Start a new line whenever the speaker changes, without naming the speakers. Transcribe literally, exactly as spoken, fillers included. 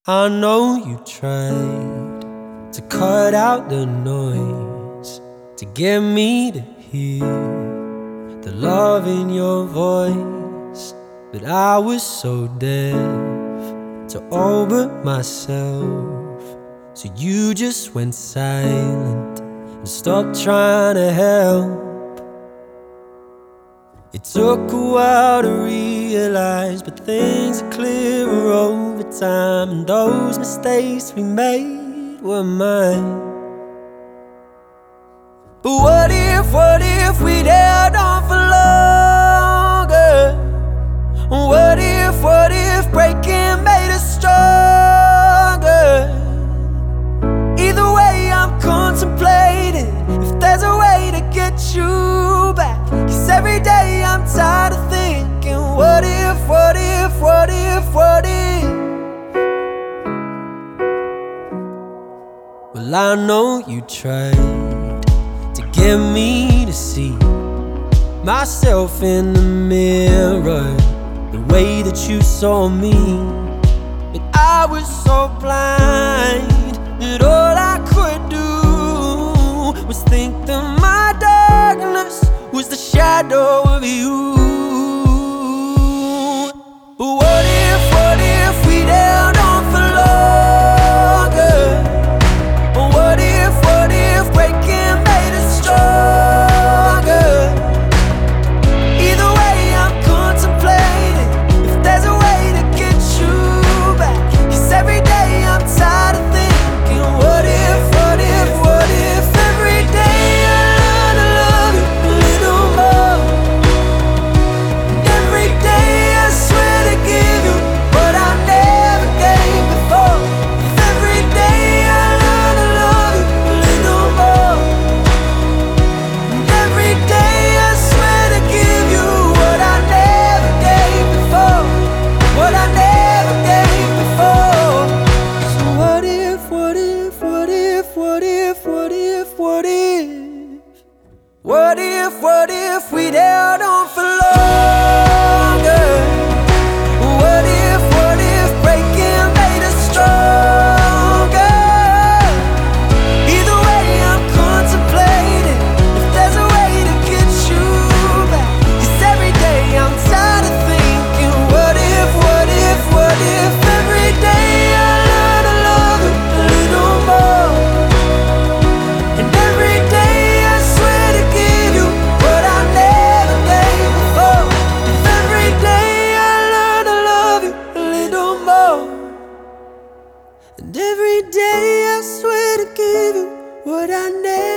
I know you tried to cut out the noise, to get me to hear the love in your voice. But I was so deaf to all but myself, so you just went silent and stopped trying to help. It took a while to realize, but things are clearer over time, and those mistakes we made were mine. But what if, what if we'd held on for longer? What if, what if breaking made us stronger? Either way, I'm contemplating if there's a way to get you back. 'Cause every day I'm tired of thinking, what if, what if, what if, what if? Well, I know you tried to get me to see myself in the mirror, the way that you saw me. But I was so blind that all I could do was think that my darkness was the shadow of you. But what if, what if we'd held on for longer? But what if, what if breaking made us stronger? Either way, I'm contemplating if there's a way to get you back. 'Cause every day I'm tired of thinking, what if, what if, what if? Every day I learn to love you a little more. Every day I swear to give you what I never gave before. Every day I learn to love you a little more. Every day I swear to give you what I never gave before. What I never gave before. So what if, what if, what if, what if, what if, what if? What if, what if we'd held on for longer? What if, what if breaking made us stronger? Either way, I'm contemplating if there's a way to get you back. 'Cause every day I'm tired of thinking, what if, what if, what if? Every day I learn to love you a little more. And every day I swear to give you what I never gave before. Every day I learn to love you a little more. And every day I swear to give you what I never